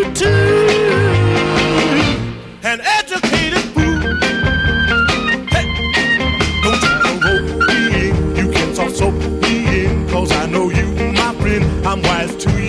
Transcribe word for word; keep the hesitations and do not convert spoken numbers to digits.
too. An educated fool. Hey, don't try to rope me in. You can talk so me in, cause I know you, my friend. I'm wise to you.